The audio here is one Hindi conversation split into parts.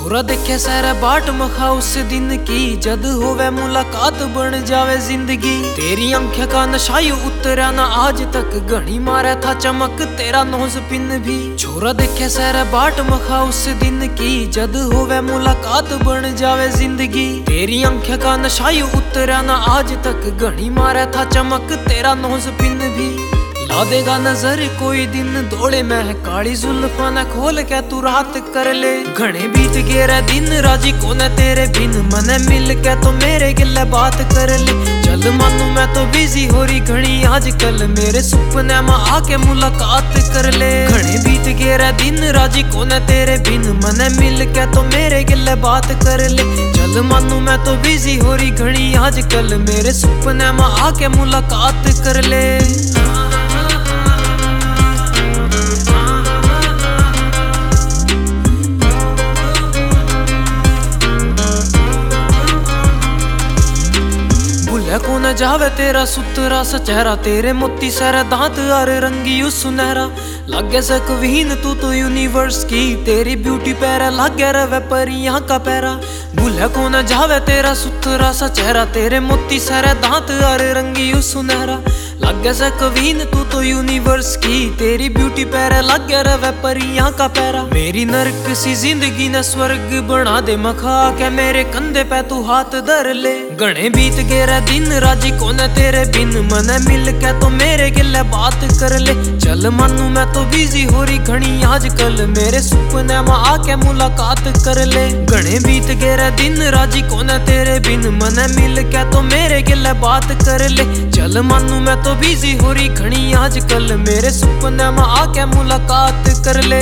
छोरा देखे सारे बाट मखा उस दिन की, जद होवे मुलाकात बन जावे जिंदगी। तेरी आंखें का नशाई उतरा ना आज तक, घनी मारे था चमक तेरा नोज पिन भी। छोरा देखे सारे बाट मखा उस दिन की, जद होवे मुलाकात बन जावे जिंदगी। तेरी आंखें का नशाई उतरा ना आज तक, घनी मारे था चमक तेरा नोज पिन भी। ला देगा नजर कोई दिन दौड़े मैं, काली जुल्फा न खोल के तू रात कर ले। घने बीत गेरा दिन राजी कौन है तेरे बिन, मने मिल के तो मेरे गिले बात कर ले। चल मानू मैं तो बिजी हो रही घनी आजकल, मेरे सपने में आके मुलाकात कर ले। घने बीत गेरा दिन राजी कौन है तेरे बिन, मने मिल के तो मेरे गिले बात कर ले। चल मानू मैं तो बिजी हो रही घनी आजकल, मेरे सपने में आके मुलाकात कर ले। कौन जावे तेरा सुतरा सा चेहरा, तेरे मोती सारे दांत और रंगी सुनहरा। लागे से कवीन तू तो यूनिवर्स की, तेरी ब्यूटी पैरा लागे रवे परियां का पैरा। भूले कौन जावे तेरा सुतरा सा चेहरा, तेरे मोती सारे दांत और रंगी सुनहरा। लागे से कवीन तू तो यूनिवर्स की, तेरी ब्यूटी पैरा लागे रवे परियां का पैरा। मेरी नरक सी जिंदगी ने स्वर्ग बना दे, मखा के मेरे कंधे पे तू हाथ धर ले। घने बीत गेरा दिन राजी कौन है तेरे बिन, मने मिल के तो मेरे गिले बात कर ले। चल मानू मैं तो बिजी हो रही घनी आजकल, मेरे सपने में आके मुलाकात कर ले। घने बीत गेरा दिन राजी कौन है तेरे बिन, मने मिल के तो मेरे गिले बात कर ले। चल मानू मैं तो बिजी हो रही घनी आजकल, मेरे सपने में आके मुलाकात कर ले।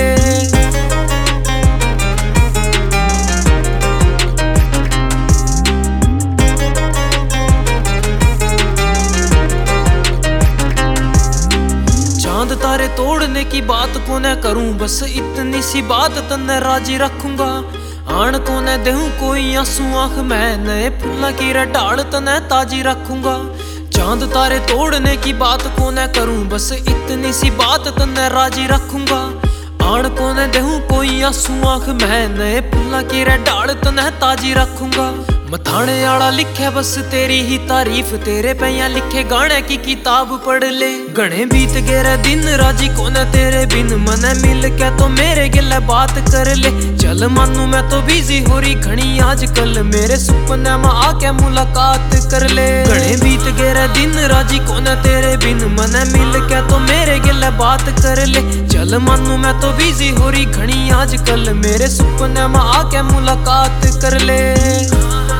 चांद तारे तोड़ने की बात को न करूं, बस इतनी सी बात तन्ने राजी रखूंगा। आन को न देहूं कोई आंसू आंख में, नए फूला की रडाड़ तन्ने ताजी रखूंगा। चांद तारे तोड़ने की बात को न करूं, बस इतनी सी बात तन्ने राजी रखूंगा। आन को न देहूं कोई आंसू आंख में, नए फूला की रडाड़ तन्ने ताजी रखूंगा। मथाने आला लिखे बस तेरी ही तारीफ, तेरे पैया लिखे गाने की किताब पढ़ ले। घने बीत गेरे दिन राजी कौन है तेरे बिन, मने मिल के तो मेरे गिले बात कर ले। चल मानू मैं तो बिजी हो रही घनी आजकल, मेरे सपने में आके मुलाकात कर ले। घने बीत गेरे दिन राजी कौन है तेरे बिन, मने मिल के तो मेरे गिले बात कर ले। चल मानू मैं तो बिजी हो रही घनी आजकल, मेरे सपने में आके मुलाकात कर ले।